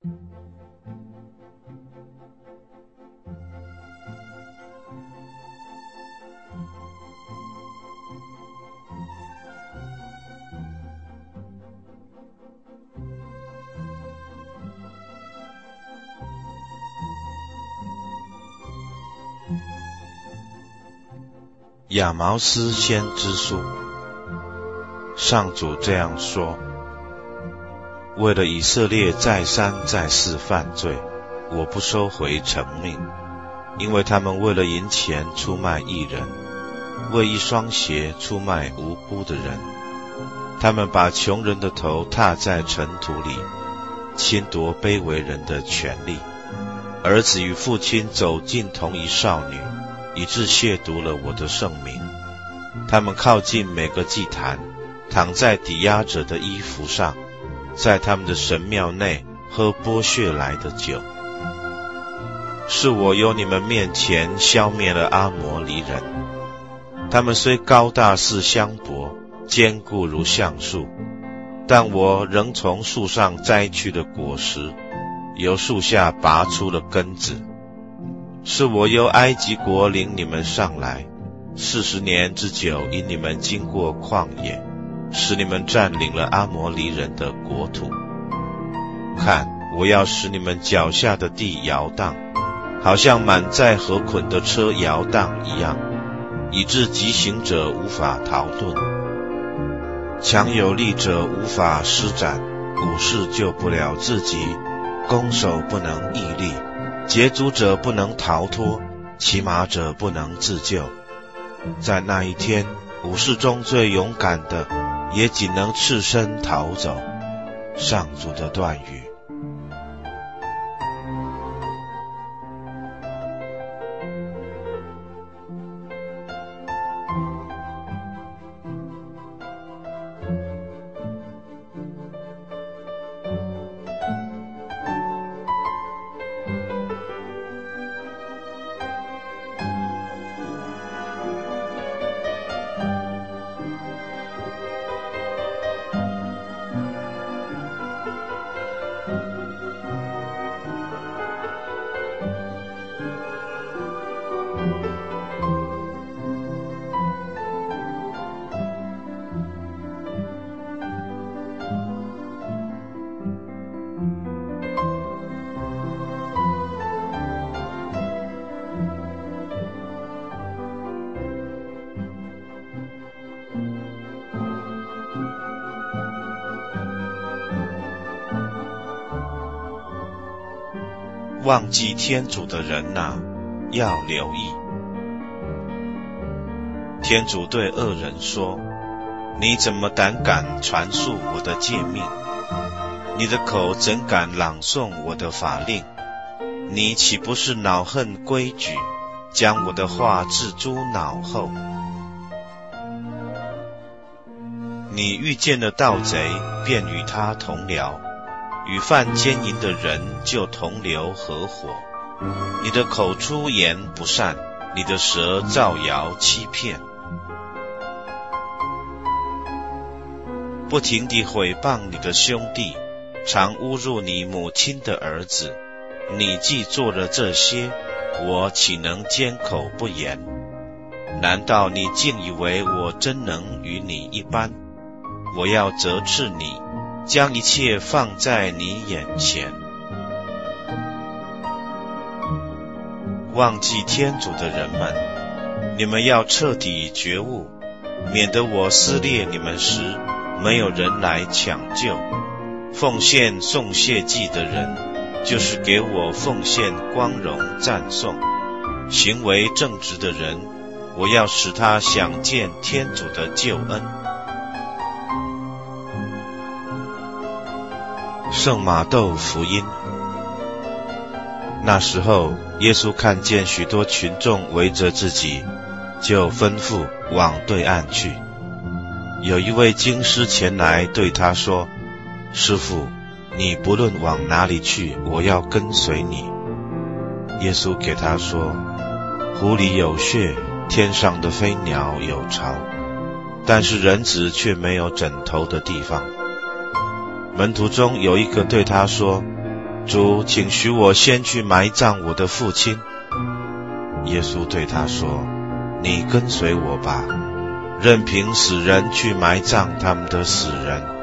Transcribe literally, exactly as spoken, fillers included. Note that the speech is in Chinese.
亚毛斯先知书，上主这样说：为了以色列再三再四犯罪，我不收回成命，因为他们为了银钱出卖义人，为一双鞋出卖无辜的人。他们把穷人的头踏在尘土里，侵夺卑微人的权利。儿子与父亲走近同一少女，以致亵渎了我的圣名。他们靠近每个祭坛，躺在抵押者的衣服上，在他们的神庙内喝剥削来的酒。是我由你们面前消灭了阿摩黎人，他们虽高大似香柏，坚固如橡树，但我仍从树上摘去了果实，由树下拔出了根子。是我由埃及国领你们上来，四十年之久引你们经过旷野，使你们占领了阿摩黎人的国土。看，我要使你们脚下的地摇荡，好像满载禾捆的车摇荡一样，以致疾行者无法逃遁，强有力者无法施展，武士救不了自己，弓手不能毅力，捷足者不能逃脱，骑马者不能自救。在那一天，武士中最勇敢的也仅能赤身逃走。上主的断语。忘记天主的人哪、啊，要留意。天主对恶人说：你怎么胆敢传述我的诫命？你的口怎敢朗诵我的法令？你岂不是恼恨规矩，将我的话置诸脑后？你遇见了盗贼，便与他同僚，与犯奸淫的人就同流合伙。你的口出言不善，你的舌造谣欺骗，不停地毁谤你的兄弟，常侮辱你母亲的儿子。你既做了这些，我岂能缄口不言？难道你竟以为我真能与你一般？我要责斥你，将一切放在你眼前。忘记天主的人们，你们要彻底觉悟，免得我撕裂你们时，没有人来抢救。奉献颂谢祭的人，就是给我奉献光荣赞颂。行为正直的人，我要使他享见天主的救恩。圣马窦福音。那时候，耶稣看见许多群众围着自己，就吩咐往对岸去。有一位经师前来对他说：师父，你不论往哪里去，我要跟随你。耶稣给他说：湖里有穴，天上的飞鸟有巢，但是人子却没有枕头的地方。门徒中有一个对他说： 主，请许我先去埋葬我的父亲。耶稣对他说，你跟随我吧，任凭死人去埋葬他们的死人。